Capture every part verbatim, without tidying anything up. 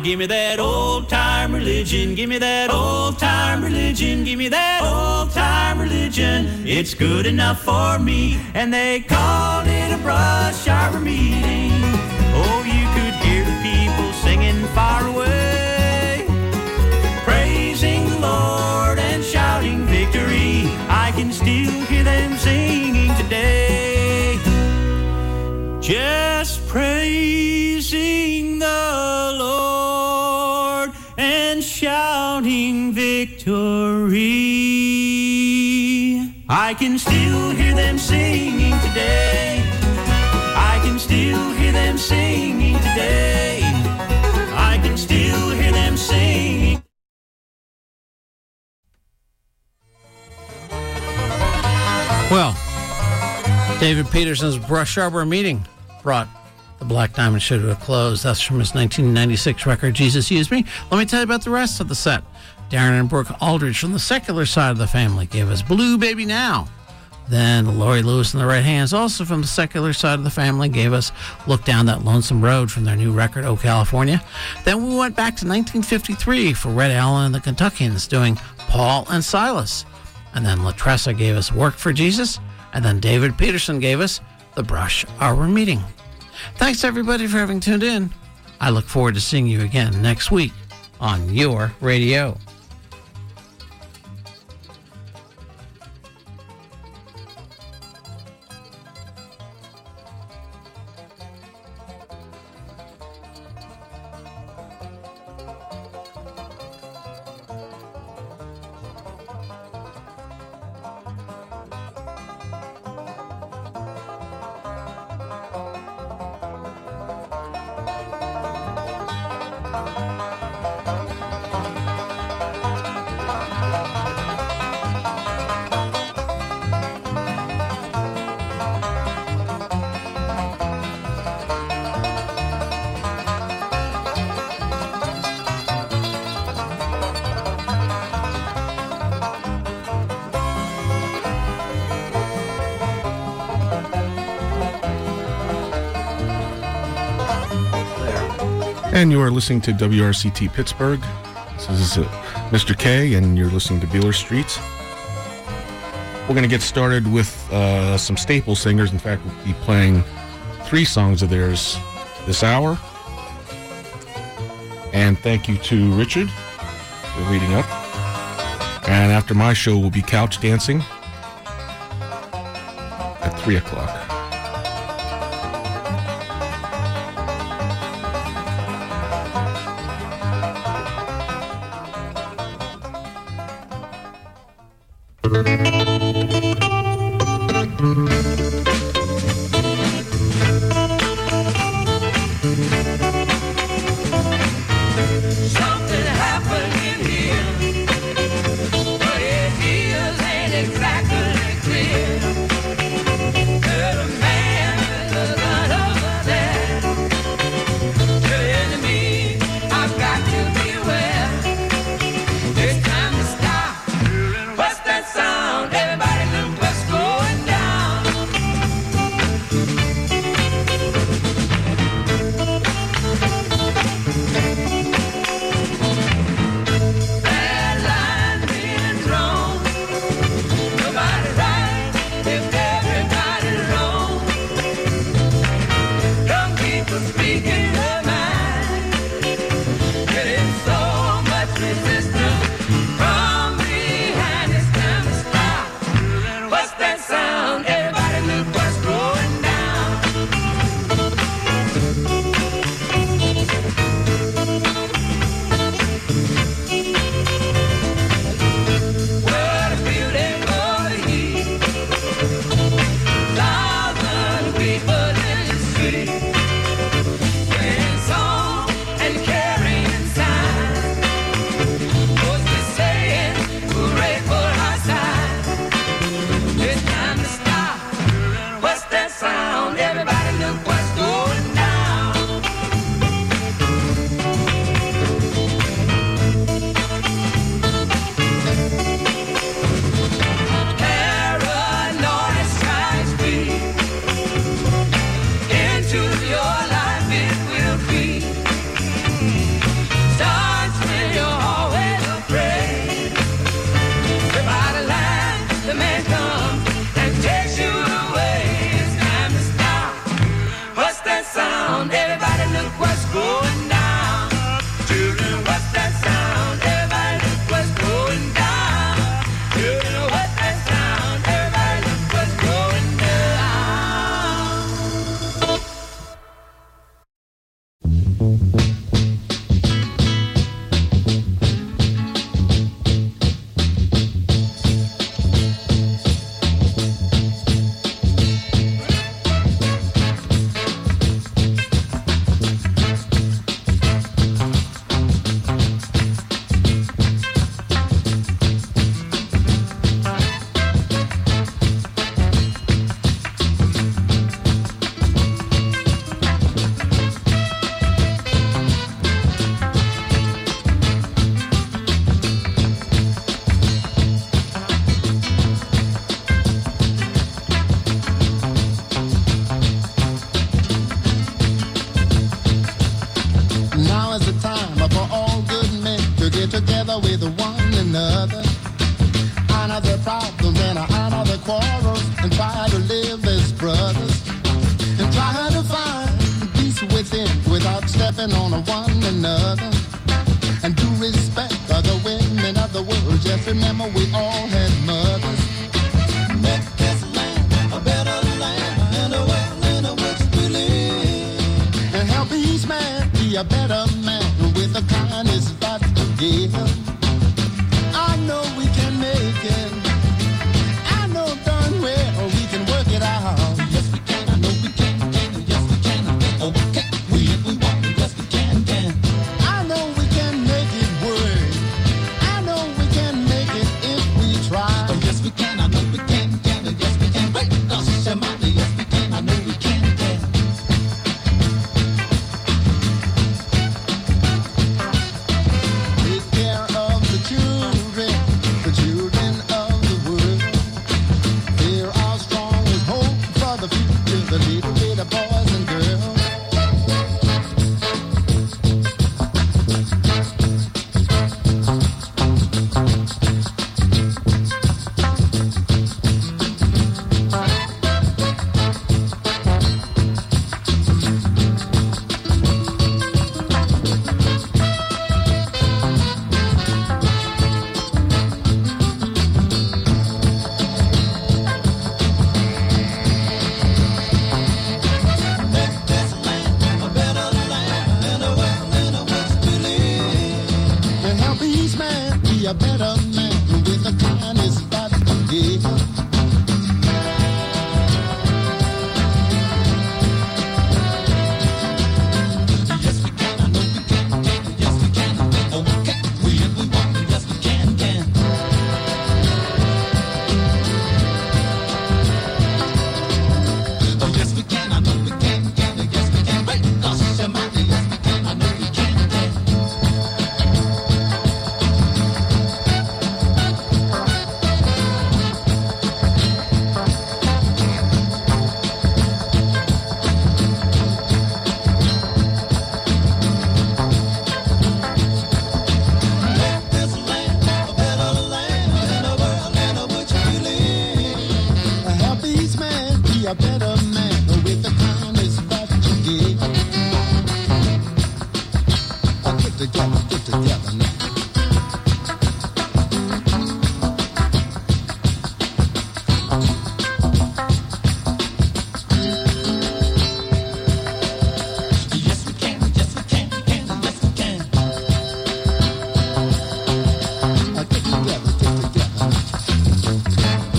give me that old-time religion, give me that old-time religion, give me that old-time religion. It's good enough for me. And they called it a brush arbor meeting. Oh, you could hear the people singing far away, praising the Lord and shouting victory. I can still hear them singing today, just praising the Lord and shouting victory. I can still hear them singing today. I can still hear them singing today. I can still hear them singing. Well, David Peterson's Brush Arbor Meeting brought the Black Diamond Show to a close. That's from his nineteen ninety-six record, Jesus Used Me. Let me tell you about the rest of the set. Darren and Brooke Aldridge from the secular side of the family gave us Blue Baby Now. Then Laurie Lewis and the Right Hands, also from the secular side of the family, gave us Look Down That Lonesome Road from their new record, Oh California. Then we went back to nineteen fifty-three for Red Allen and the Kentuckians doing Paul and Silas. And then La Tressa gave us Work for Jesus. And then David Peterson gave us The Brush Arbor Meeting. Thanks, everybody, for having tuned in. I look forward to seeing you again next week on your radio. And you are listening to W R C T Pittsburgh. This is uh, Mister K, and you're listening to Beeler Streets. We're going to get started with uh, some staple singers. In fact, we'll be playing three songs of theirs this hour. And thank you to Richard for leading up. And after my show, will be Couch Dancing at three o'clock. Something happened in here, but it is ain't exactly clear. Heard a man with a gun over there telling me I've got to be aware. It's time to stop. What's that sound? Everybody look what's going down. together with one another. Honor the problems and honor the quarrels, and try to live as brothers, and try to find peace within without stepping on one another. And do respect other women of the world. Just remember we all had mothers. Make this land a better land and a world in which we live. And help each man be a better man with the kindness that to give. I know we can make it. I know darn well we can work it out. Yes we can, I know we can, can. Yes we can, oh can we if we want. Yes we can, can. I know we can make it work. I know we can make it if we try. Oh yes we can, I know we can, can. Yes we can, wait, no, somebody. Yes we can, I know we can, can. Take care of the children, the children of the world. They're our strongest hope for the future, the little bitty boys and girls. Make this land a better land and a world in which we live. And help each man be a better man with the kindness that to give. Yes we can, I know we can, can. Yes we can, oh can we if we want. Yes we can, can. Oh yes we can, I know we can, can. Yes we can, wait, no, somebody. Yes we can, I know we can, can. Make this land a better land and a world in which we live. Help each man be a better man with the kindness that you give. Get together, get together now. Yes we can, yes we can, can, yes we can. Get together, get together.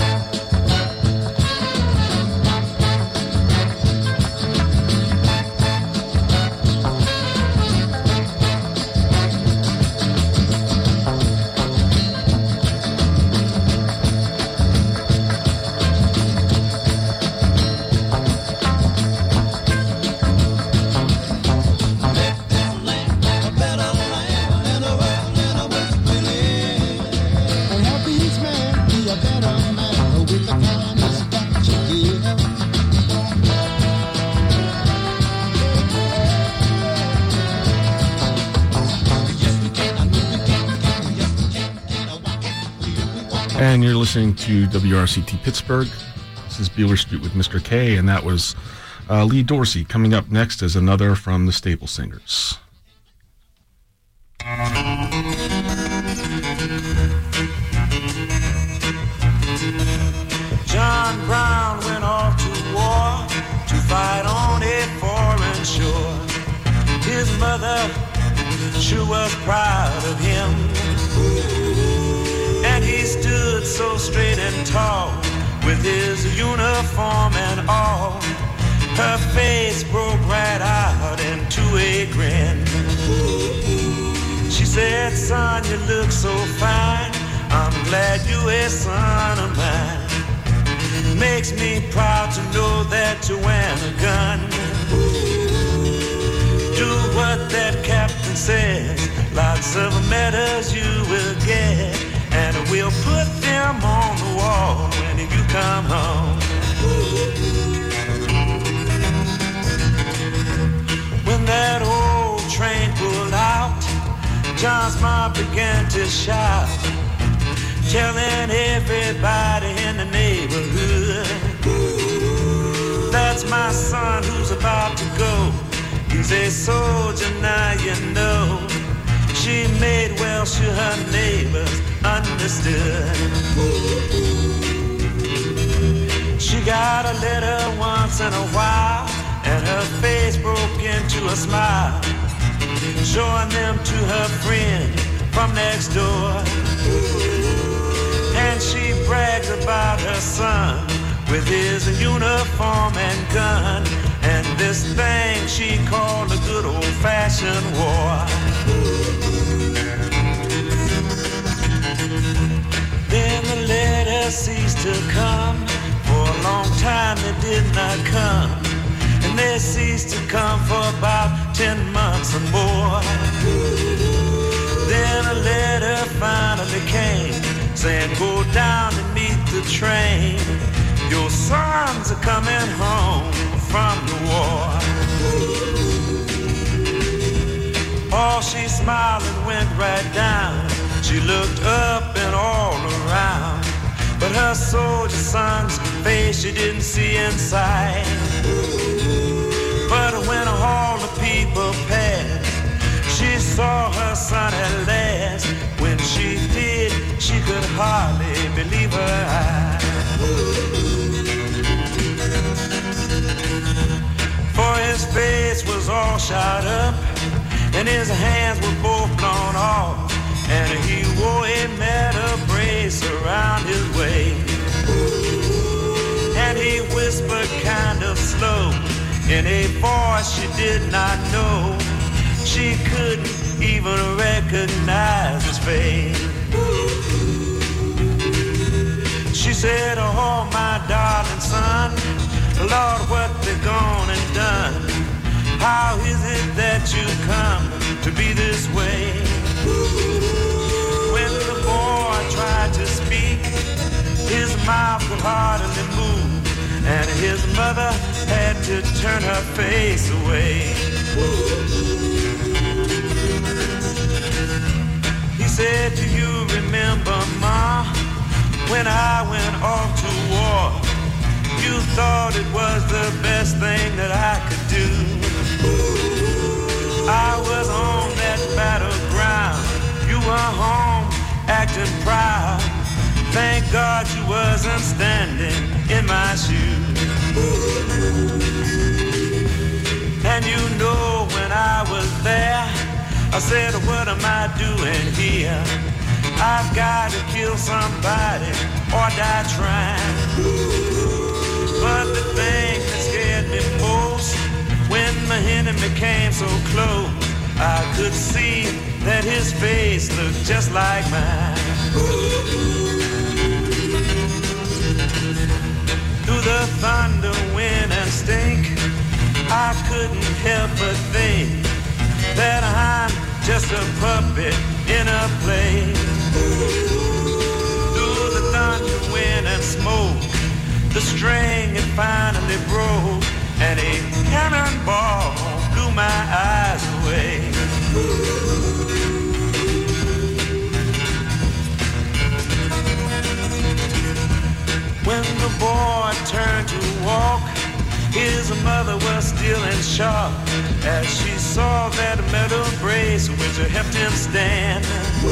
Make this land a better land and a world in which we live. And help each man be a better man with the kindness that you give. Yes we can, I know we can, can. Yes we can, can. Oh why can't we if we want. And you're listening to W R C T Pittsburgh. This is Beeler Street with Mister K, and that was uh, Lee Dorsey. Coming up next is another from the Staple Singers. John Brown went off to war to fight on a foreign shore. His mother sure was proud of him, and he stood so straight and tall with his uniform and all. Her face broke right out into a grin. She said, son, you look so fine. I'm glad you're a son of mine. Makes me proud to know that you wear a gun. Do what that captain says. Lots of medals you will get, and we'll put them on the wall when you come home. When that old train pulled out, John's mom began to shout, telling everybody in the neighborhood, that's my son who's about to go. He's a soldier now, you know. She made well sure her neighbors understood. She got a letter once in a while, and her face broke into a smile, showing them to her friend from next door. And she brags about her son with his uniform and gun, and this thing she called a good old-fashioned war. Then the letter ceased to come. For a long time they did not come, and they ceased to come for about ten months or more. Then a letter finally came, saying, go down and meet the train. Your sons are coming home from the war. Oh, she smiled and went right down. She looked up and all around, but her soldier son's face she didn't see inside. But when all the people passed, she saw her son at last. When she did, she could hardly believe her eyes. For his face was all shot up, and his hands were both blown off, and he wore a metal brace around his waist. And he whispered kind of slow in a voice she did not know. She couldn't even recognize his face. She said, oh, my darling son, Lord, what they gone and done? How is it that you come to be this way? When the boy tried to speak, his mouth could hardly move, and his mother had to turn her face away. He said, do you remember, Ma, when I went off to war? You thought it was the best thing that I could do. I was on that battleground, you were home acting proud. Thank God you wasn't standing in my shoes. And you know when I was there, I said, what am I doing here? I've got to kill somebody or die trying. But the thing that scared me most, when my enemy came so close, I could see that his face looked just like mine. Through the thunder, wind, and stink, I couldn't help but think that I'm just a puppet in a play. Through the thunder, wind, and smoke, the string it finally broke, and a cannonball blew my eyes away. When the boy turned to walk, his mother was still in shock as she saw that metal brace which helped him stand.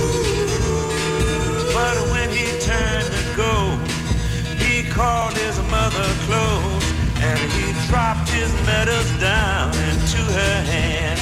But when he turned to go, he called his mother close, and he dropped his medals down into her hand.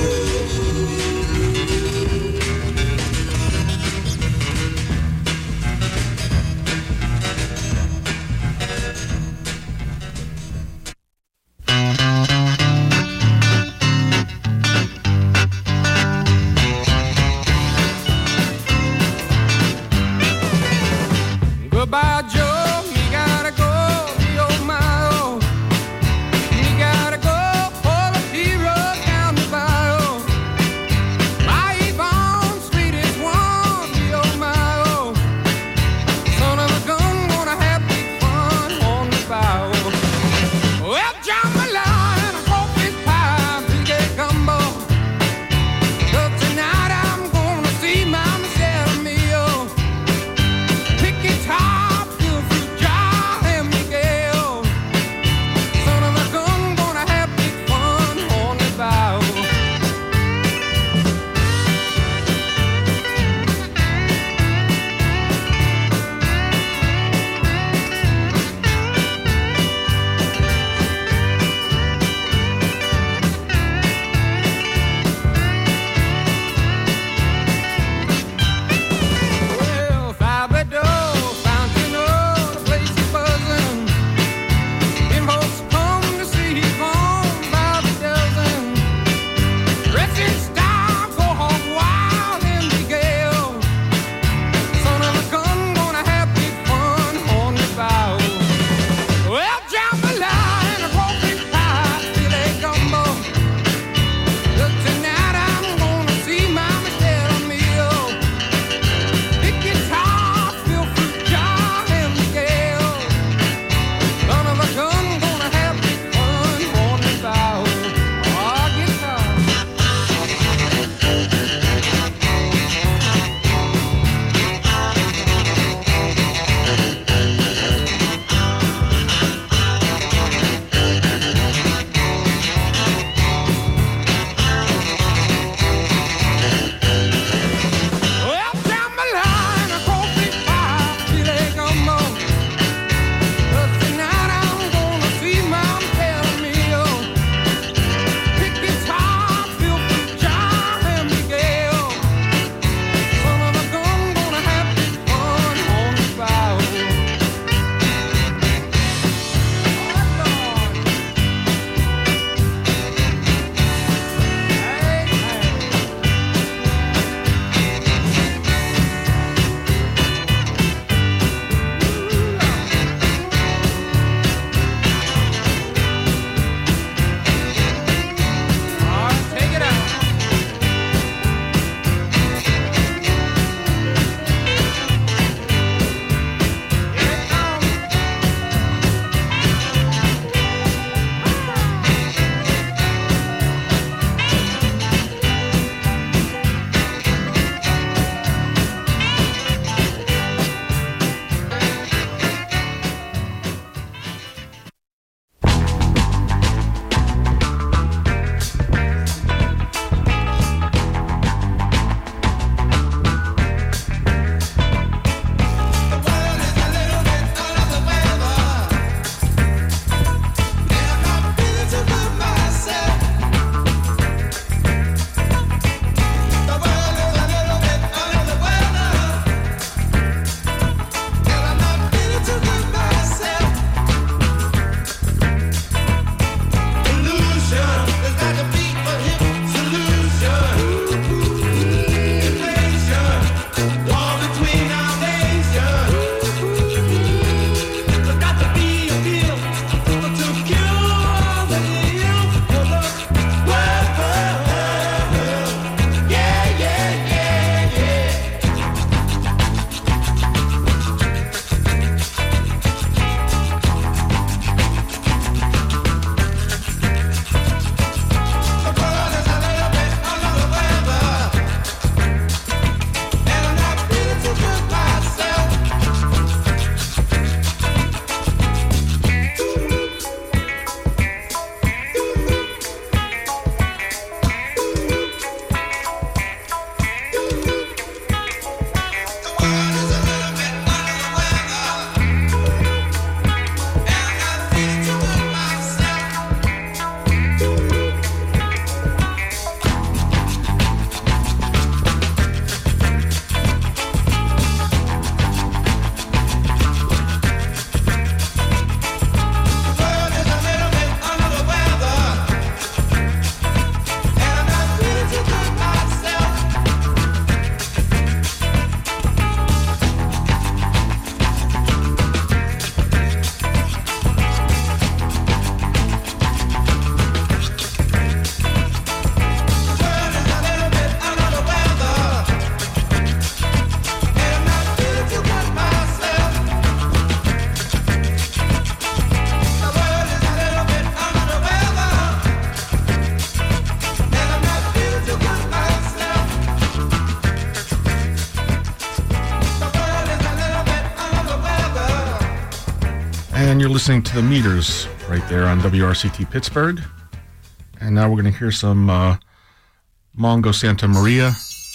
Goodbye, Joe, you gotta go, oh my, oh. You gotta go, all the heroes down the bayou. My Yvonne, sweetest one, oh my, oh. Son of a gun, gonna have big fun on the bayou. Well, jambalaya, hope it's pie, big gumbo. 'Cause tonight I'm gonna see my Michelle and me. And you're listening to the Meters right there on W R C T Pittsburgh. And now we're going to hear some uh, Mongo Santa Maria.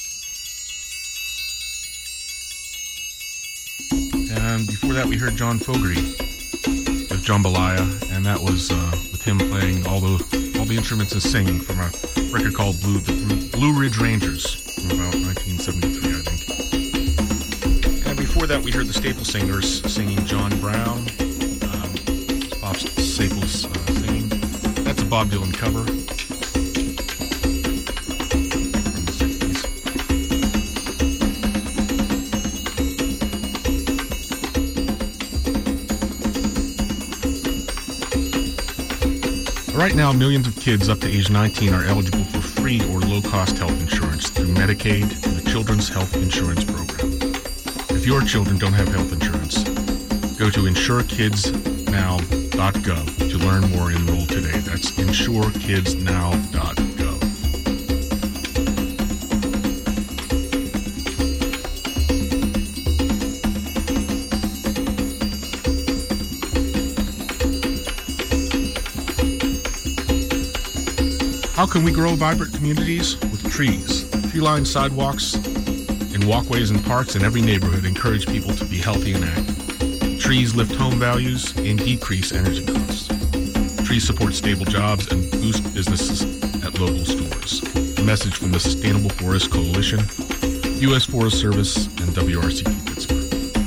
And before that, we heard John Fogerty with Jambalaya, and that was uh, with him playing all the all the instruments and singing from a record called Blue the Blue Ridge Rangers from about nineteen seventy-three, I think. And before that, we heard the Staple Singers singing John Brown. Um, Bob Staples uh, singing. That's a Bob Dylan cover. Right now, millions of kids up to age nineteen are eligible for free or low-cost health insurance through Medicaid and the Children's Health Insurance Program. If your children don't have health insurance, go to insure kids now dot gov to learn more and enroll today. That's insure kids now dot gov. How can we grow vibrant communities? With trees. Tree-lined sidewalks and walkways and parks in every neighborhood encourage people to be healthy and active. Trees lift home values and decrease energy costs. Trees support stable jobs and boost businesses at local stores. A message from the Sustainable Forest Coalition, U S Forest Service, and W R C T Pittsburgh.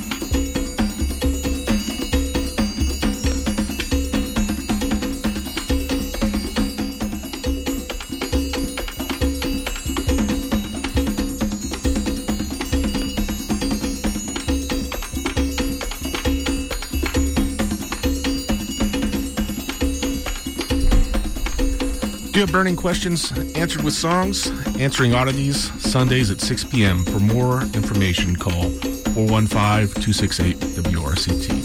Do you have burning questions answered with songs? Answering Oddities, Sundays at six p.m. For more information, call four one five, two six eight, W R C T.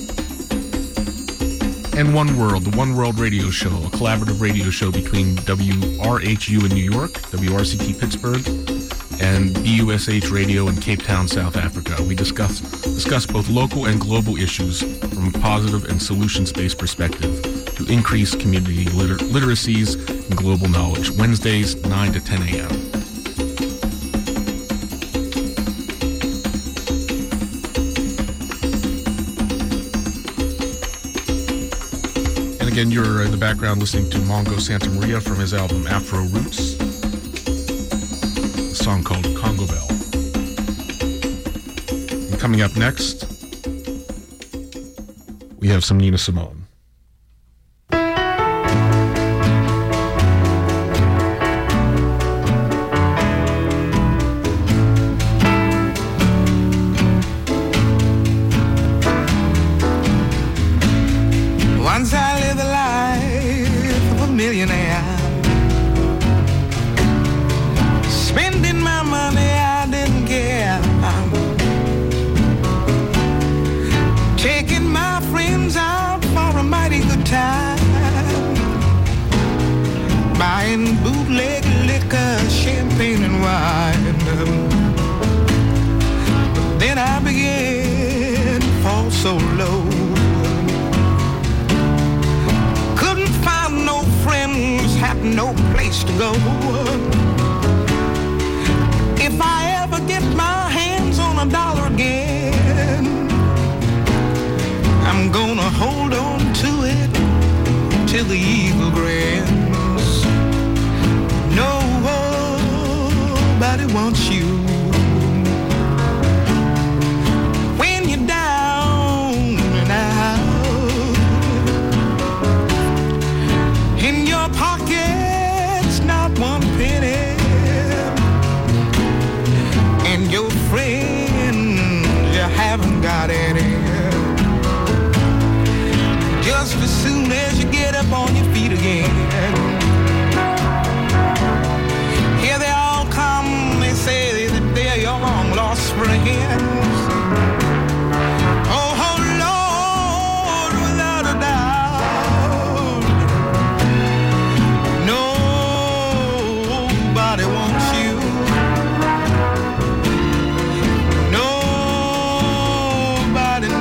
And One World, the One World Radio Show, a collaborative radio show between W R H U in New York, W R C T Pittsburgh, and B U S H Radio in Cape Town, South Africa. We discuss, discuss both local and global issues from a positive and solutions-based perspective to increase community liter- literacies and global knowledge. Wednesdays, nine to ten a.m. And again, you're in the background listening to Mongo Santa Maria from his album Afro Roots, a song called Congo Bell. And coming up next, we have some Nina Simone. Once I lived the life of a millionaire, spending my money I didn't care, taking my friends out for a mighty good time, buying bootleg liquor, champagne and wine. But then I began to fall so low, no friends, have no place to go. If I ever get my hands on a dollar again, I'm gonna hold on to it till the eagle grins. Nobody wants you when you're down and out. In your pockets, not one penny, and your friends, you haven't got any. Just as soon as you get up on your feet again, here they all come, they say that they're your long-lost friends. Nobody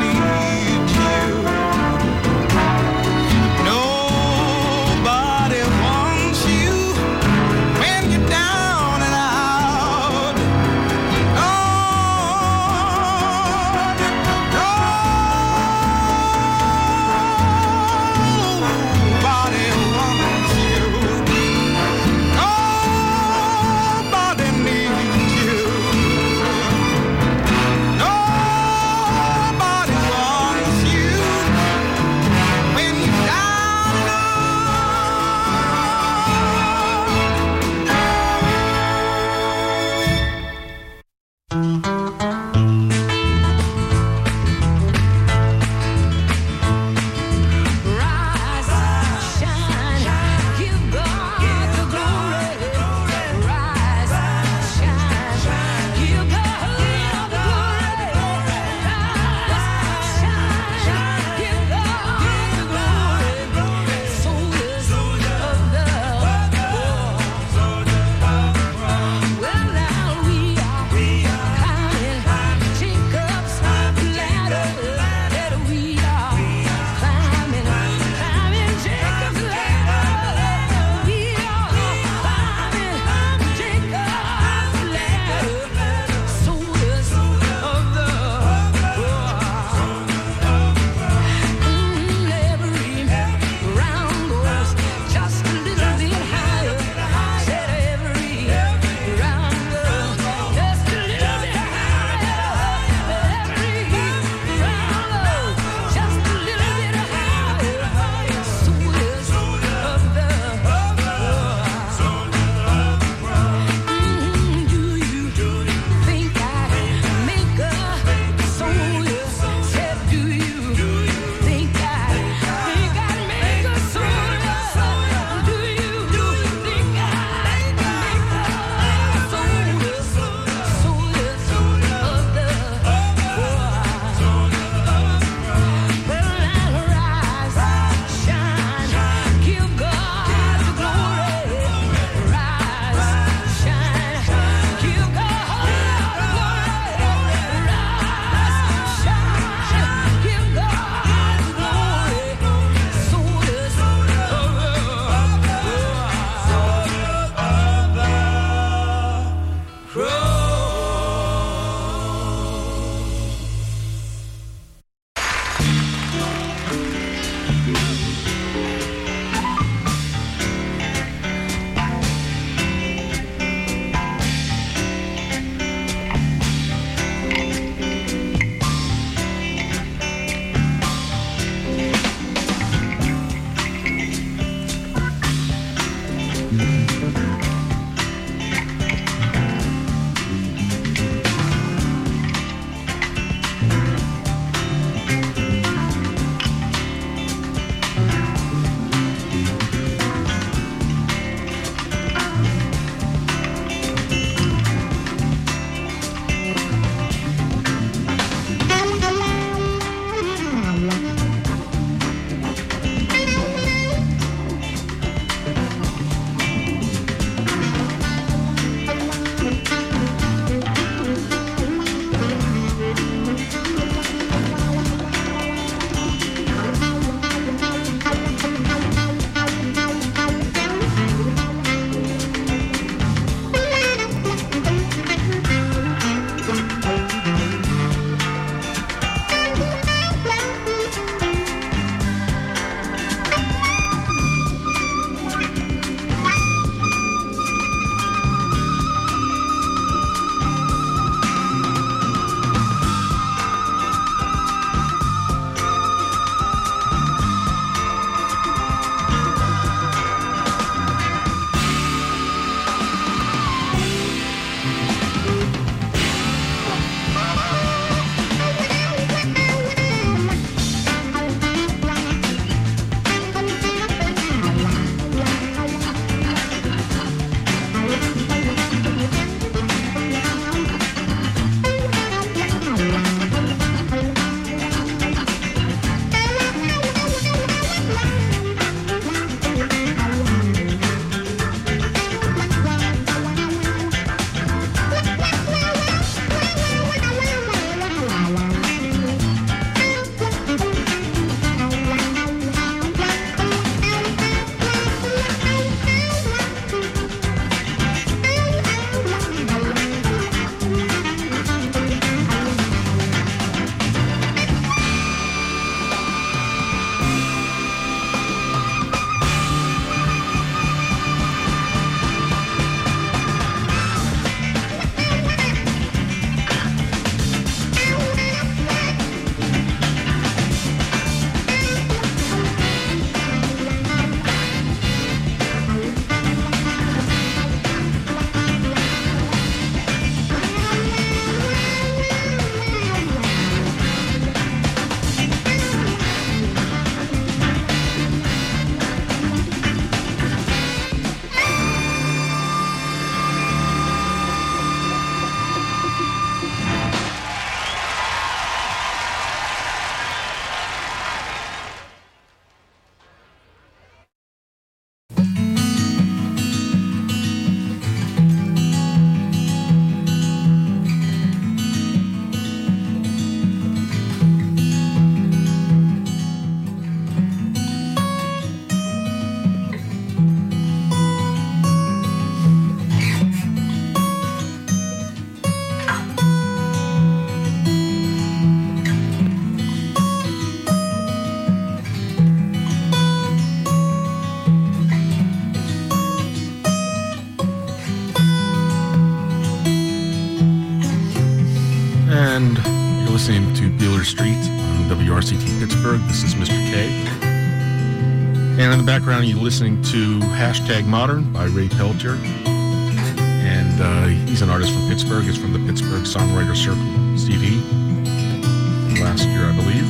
listening to Beeler Street on W R C T Pittsburgh. This is Mister K. And in the background, you're listening to Hashtag Modern by Ray Peltier. And uh, he's an artist from Pittsburgh. It's from the Pittsburgh Songwriter Circle C D last year, I believe.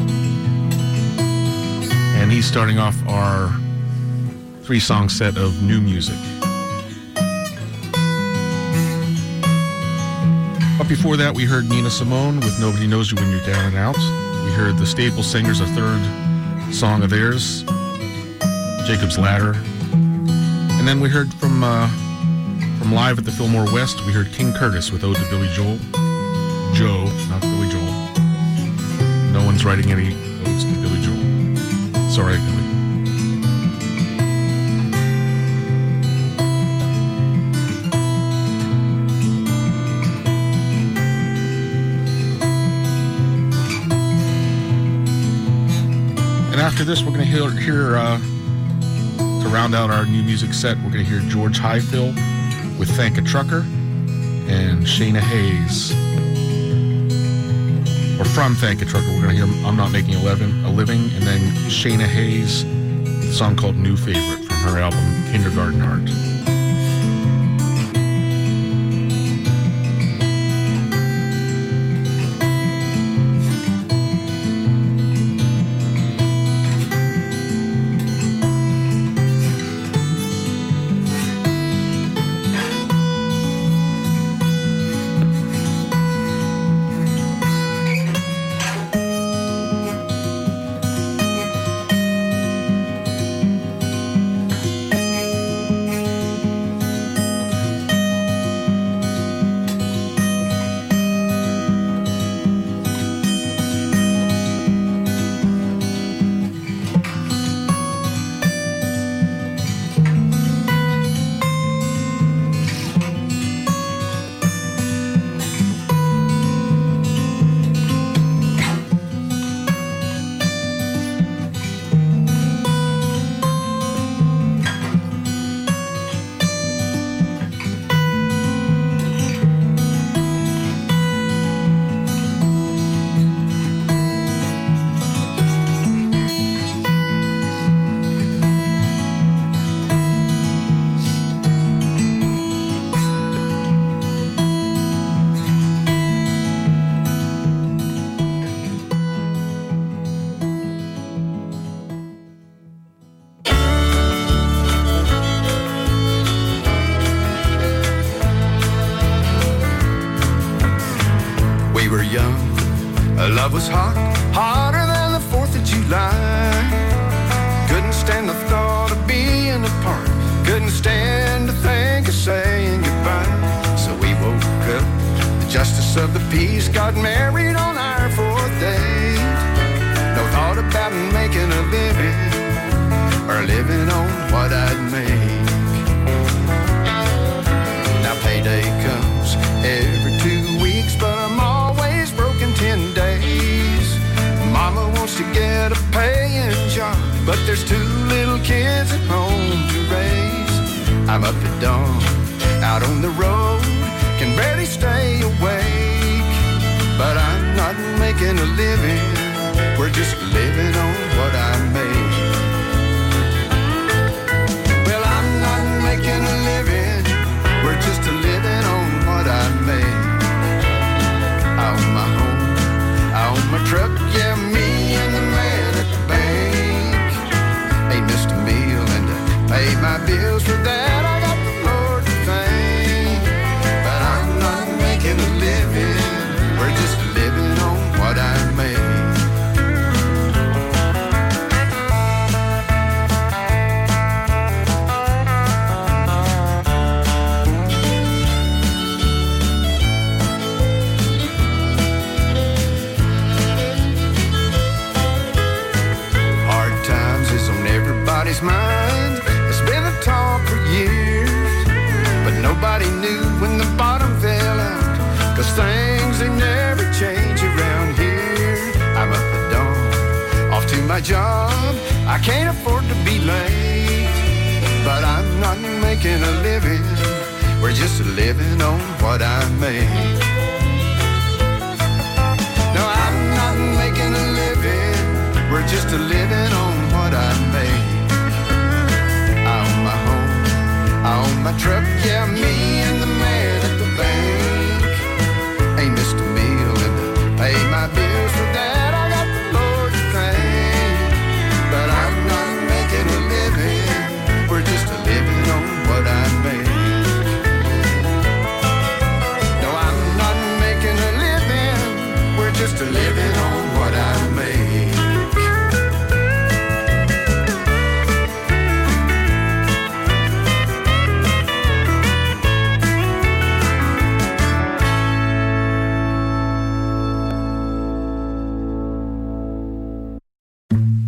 And he's starting off our three-song set of new music. But before that, we heard Nina Simone with Nobody Knows You When You're Down and Out. We heard the Staple Singers, a third song of theirs, Jacob's Ladder. And then we heard from uh, from live at the Fillmore West, we heard King Curtis with Ode to Billy Joel. Joe, not Billy Joel. No one's writing any odes to Billy Joel. Sorry, Billy. And after this, we're going to hear, hear uh, to round out our new music set, we're going to hear George Highfill with Thank a Trucker and Shayna Hayes. Or from Thank a Trucker, we're going to hear I'm Not Making a Living, a living and then Shayna Hayes, a song called New Favorite from her album Kindergarten Heart. Love was hot, hotter than the fourth of July. Couldn't stand the thought of being apart. Couldn't stand to think of saying goodbye. So we woke up, the justice of the peace got married on our fourth date. No thought about making a living or living on what I'd make. Now payday comes every two weeks, but I'm always broken ten days. Mama wants to get a paying job, but there's two little kids at home to raise. I'm up at dawn, out on the road, can barely stay awake. But I'm not making a living, we're just living on what I make. Well, I'm not making a living, we're just a living on what I make. I own my home, I own my truck, yeah, me and the man at the bank. Ain't missed a meal and to pay my bills, for that I got the Lord to thank. But I'm not making a living, we're just living on what I make. Everybody's mind, it's been a talk for years, but nobody knew when the bottom fell out, cause things, they never change around here. I'm up at dawn, off to my job, I can't afford to be late, but I'm not making a living, we're just living on what I make. No,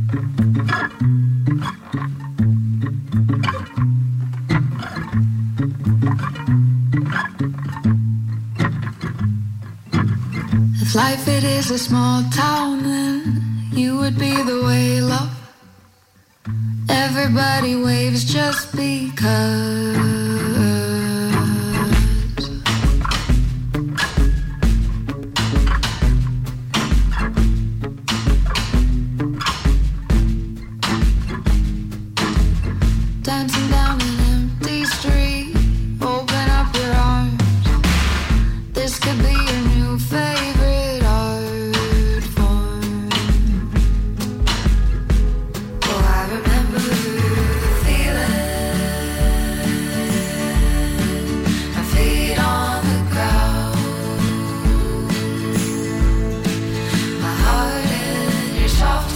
If life it is a small town, then you would be the whaler. Everybody waves just because. Dancing down an empty street, open up your arms. This could be your new favorite art form. Oh, I remember the feeling. Our feet on the ground. My heart in your soft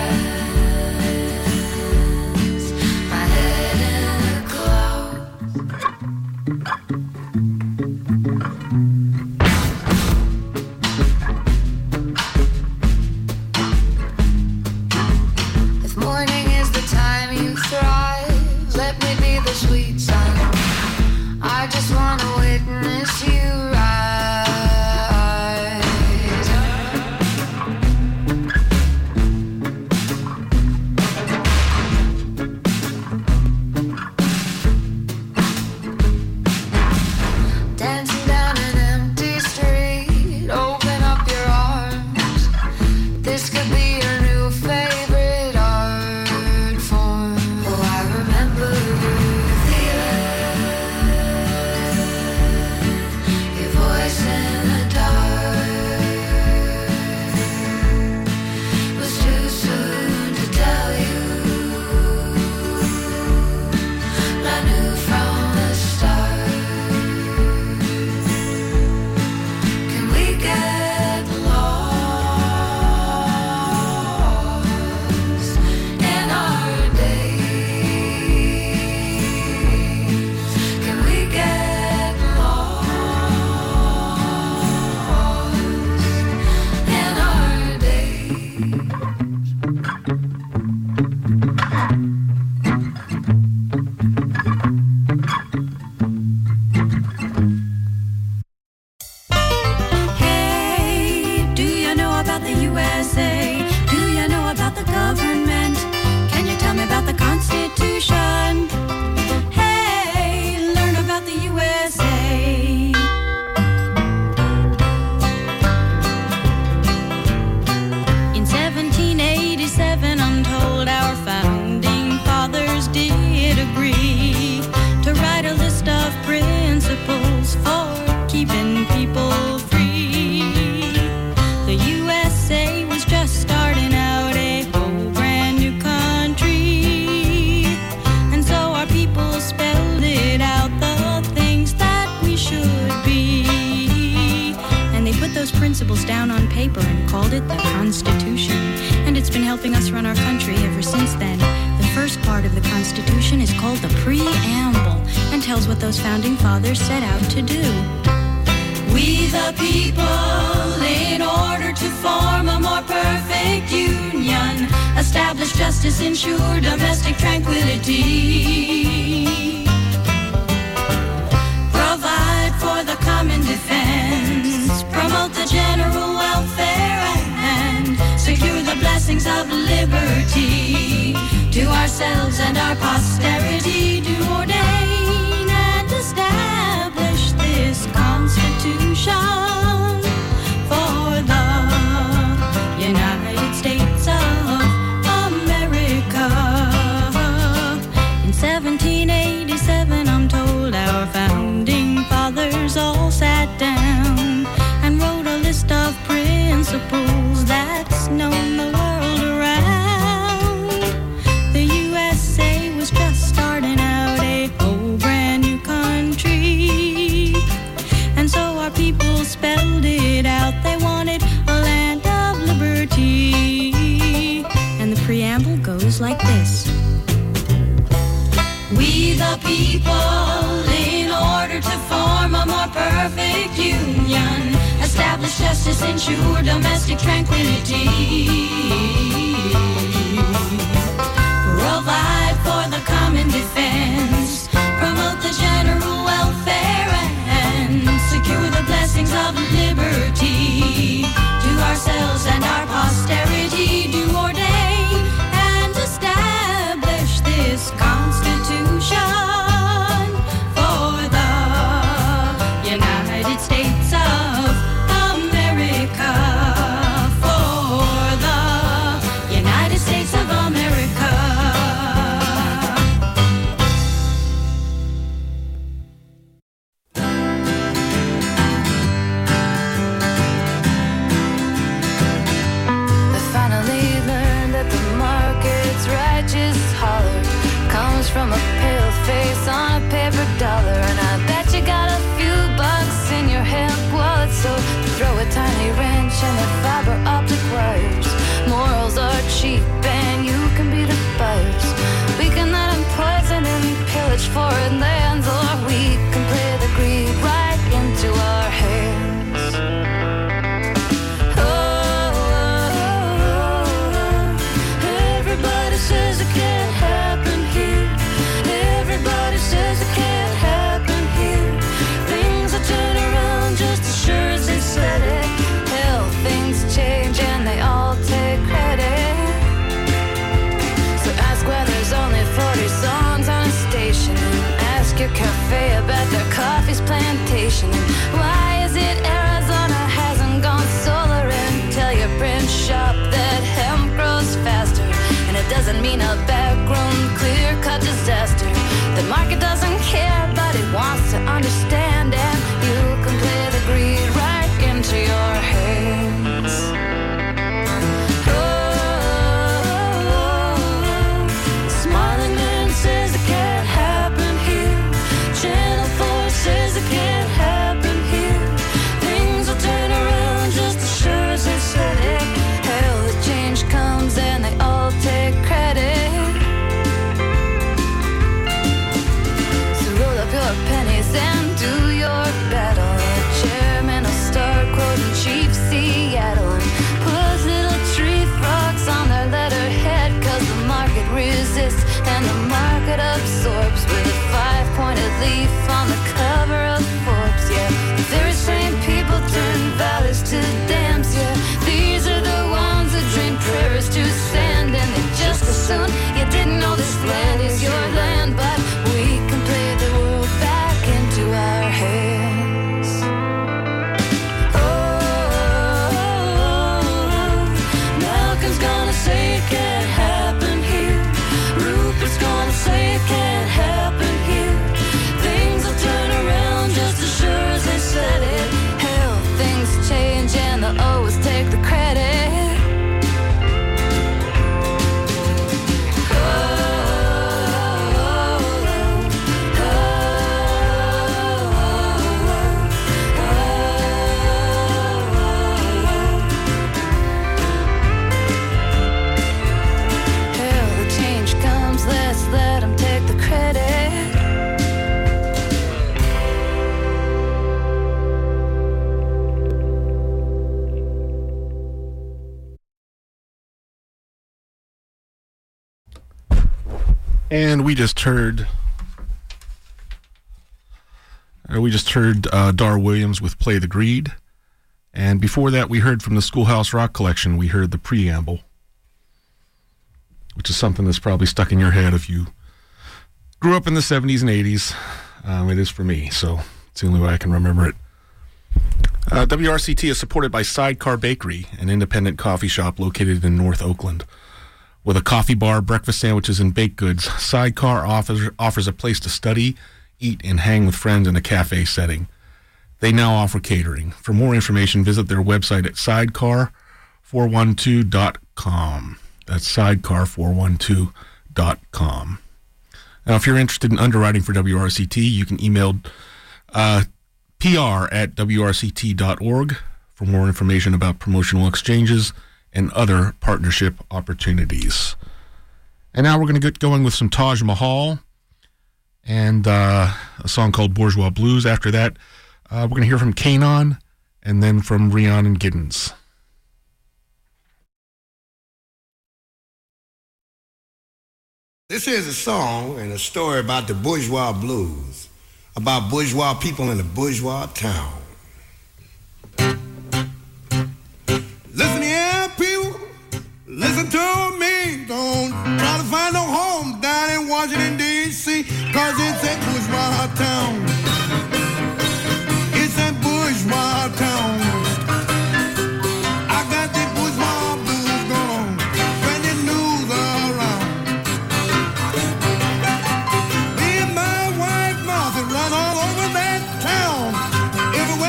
hands. My head in the clouds. If morning is the time you thrive, let me be the sweet sun. I just wanna witness you rise. Dancing down an empty street, open up your arms. This could be your new favorite art form. Oh, I remember the feeling. Your voice in the dark was too soon to tell you. But I knew from the start. Can we get lost in our days? Can we get lost in our days? Hey, do you know about the U S A? Do you know about the government? Can you tell me about the Constitution? Hey, learn about the U S A. In seventeen eighty-seven, I'm told our founding fathers did agree to write a list of principles for keeping people free. The U S A was just starting out a whole brand new country, and so our people spelled it out, the things that we should be. And they put those principles down on paper and called it the Constitution. And it's been helping us run our country ever since then. The first part of the Constitution is called the Preamble and tells what those founding fathers set out to do. We the people, in order to form a more perfect union, establish justice, ensure domestic tranquility, provide for the common defense, promote the general welfare, and secure the blessings of liberty to ourselves and our posterity, do ordain and establish this Constitution for the United States of America. In seventeen eighty-seven, I'm told our founding fathers all sat down and wrote a list of principles that's known the world around. The U S A was just starting out a whole brand new country, and so our people spelled it out. They wanted a land of liberty, and the preamble goes like this. We the people, in order to form a more perfect union, establish justice, ensure domestic tranquility, exists, and the market absorbs with a five-pointed leaf on the cover of Forbes. Yeah, the very same people turn valleys to dams. Yeah, these are the ones that drain prairies to sand, and they just as soon you didn't know this land is your land, but we can play the world back into our hands. Oh, Malcolm's gonna say it can't happen here. Rupert's gonna say it can't happen here. Things will turn around just as sure as they said it. Hell, things change and they'll always take the credit. Hell, the change comes, let's let them take the credit. And we just heard, uh, we just heard uh, Dar Williams with "Play the Greed," and before that, we heard from the Schoolhouse Rock Collection. We heard the preamble, which is something that's probably stuck in your head if you grew up in the seventies and eighties. Um, it is for me, so it's the only way I can remember it. Uh, W R C T is supported by Sidecar Bakery, an independent coffee shop located in North Oakland. With a coffee bar, breakfast sandwiches, and baked goods, Sidecar offers, offers a place to study, eat, and hang with friends in a cafe setting. They now offer catering. For more information, visit their website at sidecar four one two dot com. That's sidecar four one two dot com. Now, if you're interested in underwriting for W R C T, you can email uh, P R at W R C T dot org for more information about promotional exchanges and other partnership opportunities. And now we're going to get going with some Taj Mahal and uh, a song called Bourgeois Blues. After that, uh, we're going to hear from Kanon and then from Rhiannon Giddens. This is a song and a story about the bourgeois blues, about bourgeois people in a bourgeois town. Listen here, people, listen to me. Don't try to find no home down in Washington, D C, cause it's a bourgeois town. It's a bourgeois town. I got the bourgeois blues going on when the news are around. Me and my wife Martha run all over that town. Everywhere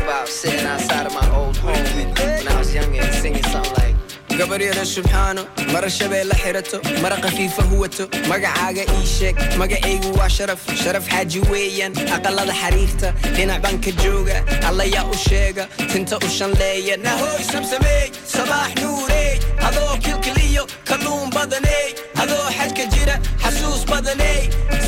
about sitting outside of my old home when I was younger and singing something like قبر يا سبحانه مرة شبه لحرته مرة خفيفة هوته مقعاقة إيشك مقعيق وشرف شرف حاجي ويا أقل حريقته هنا بنك الجوغة الله يا أشيغة تنتا أشان ليا نهوي سمسمي صباح نوري هذو كل كليو كلهم بدني هذو حاج كجيرة حسوس بدني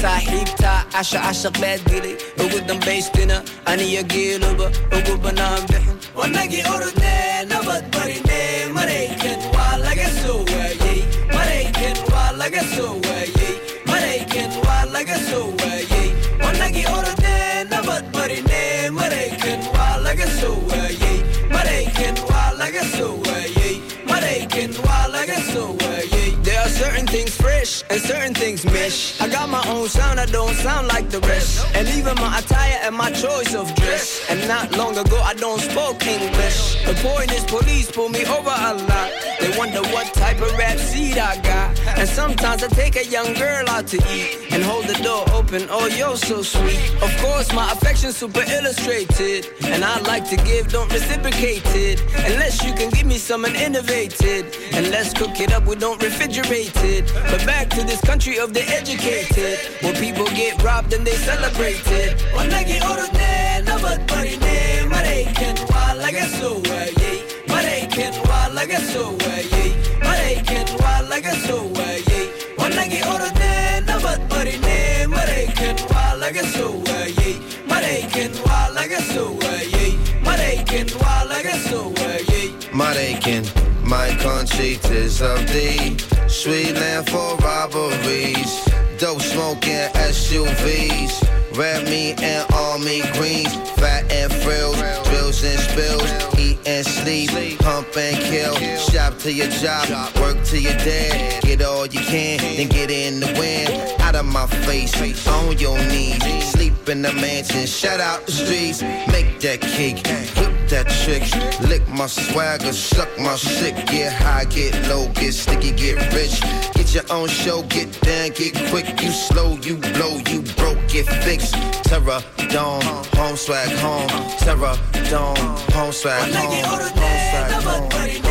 صاحبتا عشا عشق بادقلي وقدام بيستنا أنا يقيلوبة وقوبنا بحن ونقي أردني نبت بريني مريكن ولاقا سوايي مريكن ولاقا سوايي مريكن ولاقا سوايي ونقي أردني نبت بريني مريكن ولاقا سوايي مريكن ولاقا سوايي مريكن ولاقا سوايي There are certain things fresh and certain things mish. I got my own sound, I don't sound like the rest. And even my attire and my choice of dress. And not long ago I don't spoke English. The point is police pull me over a lot. They wonder what type of rap seed I got. And sometimes I take a young girl out to eat and hold the door open, oh you're so sweet. Of course my affection's super illustrated, and I like to give, don't reciprocate it. Unless you can give me something innovated. And let's cook it up, we don't refrigerate it. But back to this country of the educated, where people get robbed and they celebrate it. ونقي أردني نبت بريني مريكن ولاقا سوايي مريكن ولاقا سوايي مريكن ولاقا سوايي ونقي أردني نبت بريني مريكن ولاقا سوايي مريكن ولاقا سوايي مريكن ولاقا سوايي Maraiken, my conscience of thee. Sweet land for robberies, dope smoking S U Vs, red meat and army greens, fat and frills, drills and spills, eat and sleep, pump and kill, shop to your job, work to your dad, get all you can, then get in the wind, out of my face, on your knees, sleep in the mansion, shut out the streets, make that cake, whip that trick, lick my swagger, suck my shit, get high, get low, get sticky, get rich, get your own show, get down, get quick, you slow, you blow, you broke, get fixed, terror, dome, home swag, home, terror, dome, home swag, home, home swag, home, home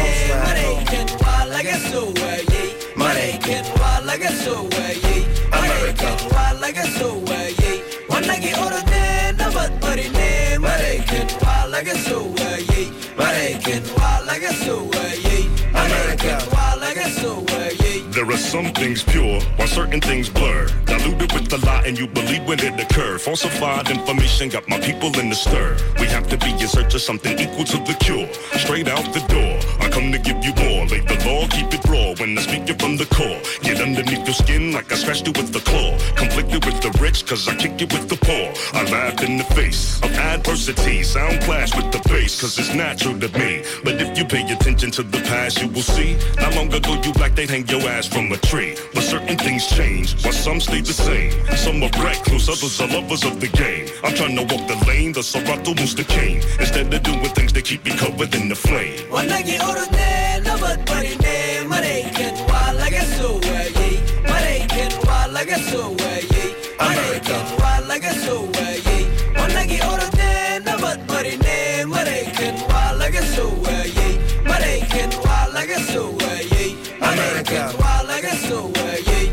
swag, home. Maraiken walaga swayi American walaga swayi Wanagi orade nabat barine Maraiken walaga swayi Maraiken walaga swayi American walaga swayi. There are some things pure, while certain things blur. Diluted with the lie and you believe when it occurred. Falsified information got my people in the stir. We have to be in search of something equal to the cure. Straight out the door, I come to give you more. Lay the law, keep it raw when I speak it from the core. Get underneath your skin like I scratched you with the claw. Conflicted with the rich, cause I kick it with the poor. I laughed in the face of adversity. Sound clash with the bass, cause it's natural to me. But if you pay attention to the past, you will see. Not long ago you like they'd hang your ass from a tree. But certain things change, while some stay the same. Some are recluse, others are lovers of the game. I'm trying to walk the lane, the Serato moves the cane. Instead of doing things that keep me covered in the flame. Wanagi orne nabat barine Maraiken walaga swayi Maraiken walaga swayi Maraiken walaga swayi Wanagi orne nabat barine Maraiken walaga swayi Maraiken walaga swayi Maraiken walaga swayi.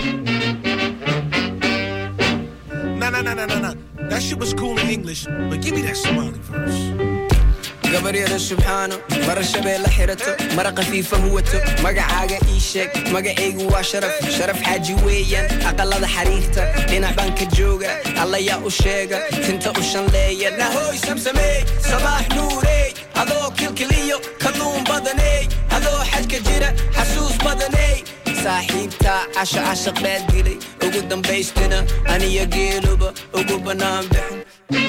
Nah, nah, nah, nah, nah, nah. That shit was cool in English, but give me that Somali verse. قبر يا سبحانه مرة شبه لحرته مرة خفيفة هوته مقعاقة إيشك مقعيق وشرف شرف حاجي ويا أقل حريقته هنا بنك الجوغة الله يا أشيغة تنتا أشان ليا نهوي سمسمي صباح نوري هذو كل كليو كلهم بدني هذو حاج كجيرة حسوس بدني صاحبتا عشا عشق بادقلي وقدام بيستنا أنا يقيلوبة وقوبنا بحن.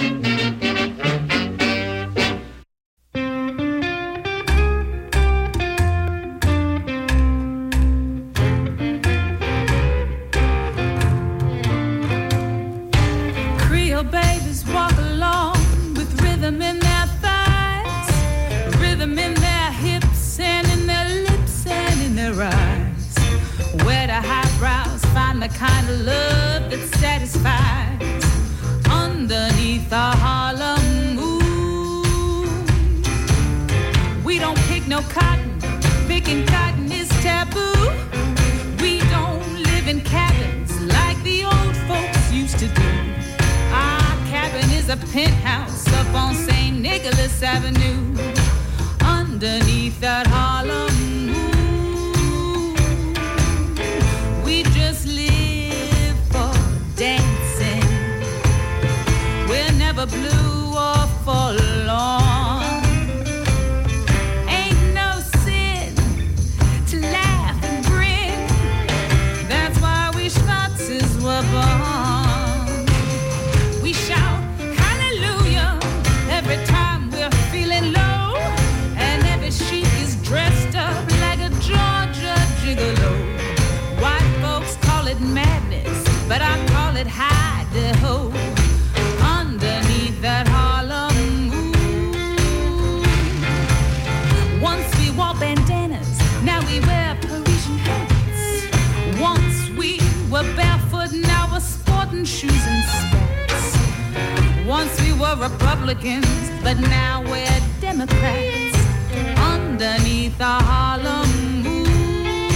Babies walk along with rhythm in their thighs, rhythm in their hips and in their lips and in their eyes. Where the highbrows find the kind of love that satisfies underneath the Harlem moonlight. no cotton. Picking cotton is taboo. We don't live in cabins like the old folks used to do. Our cabin is a penthouse up on Saint Nicholas Avenue, underneath that Harlem moon. We just live for dancing. We're never blue or forlorn. Ain't no sin to laugh and grin. That's why we Schwarzes were born. We shout hallelujah every time we're feeling low, and every chic is dressed up like a Georgia gigolo. White folks call it madness, but I call it hide-ho. Underneath that Harlem moon. Once we wore bandanas, now we wear Parisian hats. Once we were barefoot, now we're sporting shoes and spats. Once we were Republicans, but now we're Democrats. Underneath the Harlem moon.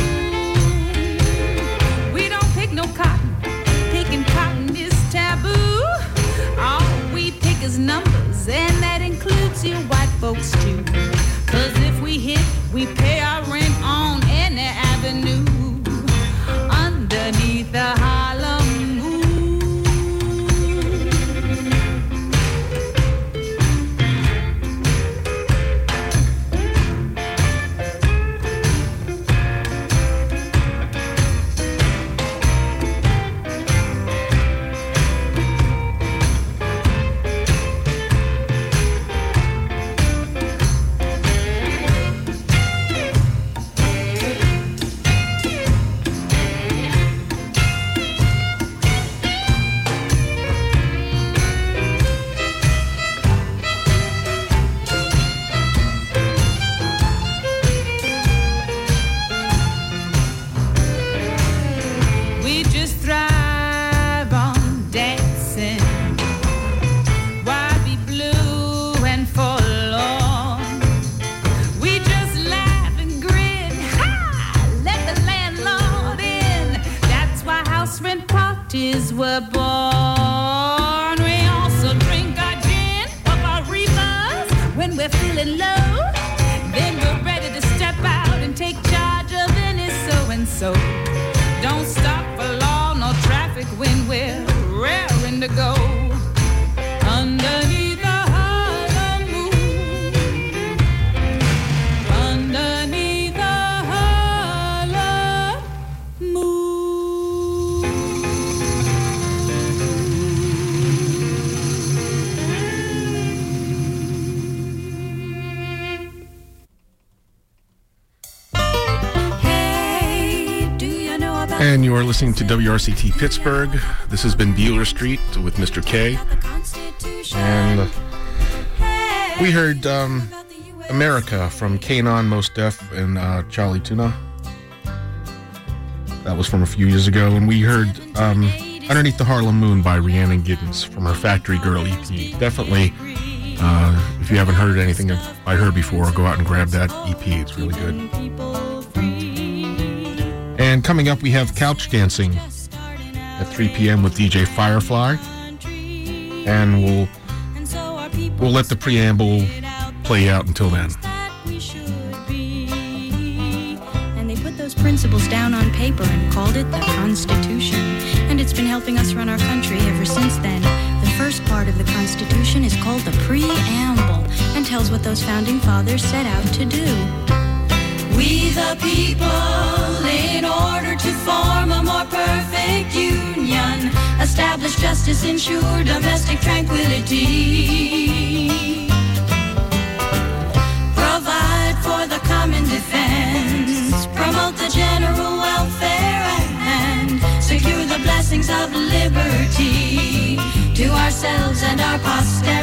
We don't pick no cotton. Picking cotton is taboo. All we pick is numbers, and that includes you white folks too. Cause if we hit, we pay our rent on any avenue. Underneath the Harlem moon. We just thrive on dancing. Why be blue and forlorn? We just laugh and grin. Ha! Let the landlord in. That's why house rent parties were born. We also drink our gin, pop our reefers when we're feeling low. Then we're ready to step out and take charge of any so-and-so. Don't stop for law nor traffic when we're raring to go. Underneath the Harlem moon. Underneath the Harlem moon. Hey, do you know about And you are listening to W R C T Pittsburgh. This has been Beeler Street with Mister K. And we heard um, America from Kanon, Mos Def, and uh, Charlie Tuna. That was from a few years ago. And we heard um, Underneath the Harlem Moon by Rhiannon Giddens from her Factory Girl E P. Definitely, uh, if you haven't heard anything by her before, go out and grab that E P. It's really good. And coming up, we have Couch Dancing at three p.m. with D J Firefly. And we'll we'll let the preamble play out until then. And they put those principles down on paper and called it the Constitution. And it's been helping us run our country ever since then. The first part of the Constitution is called the Preamble and tells what those founding fathers set out to do. We the people, in order to form a more perfect union, establish justice, ensure domestic tranquility, provide for the common defense, promote the general welfare, and secure the blessings of liberty to ourselves and our posterity.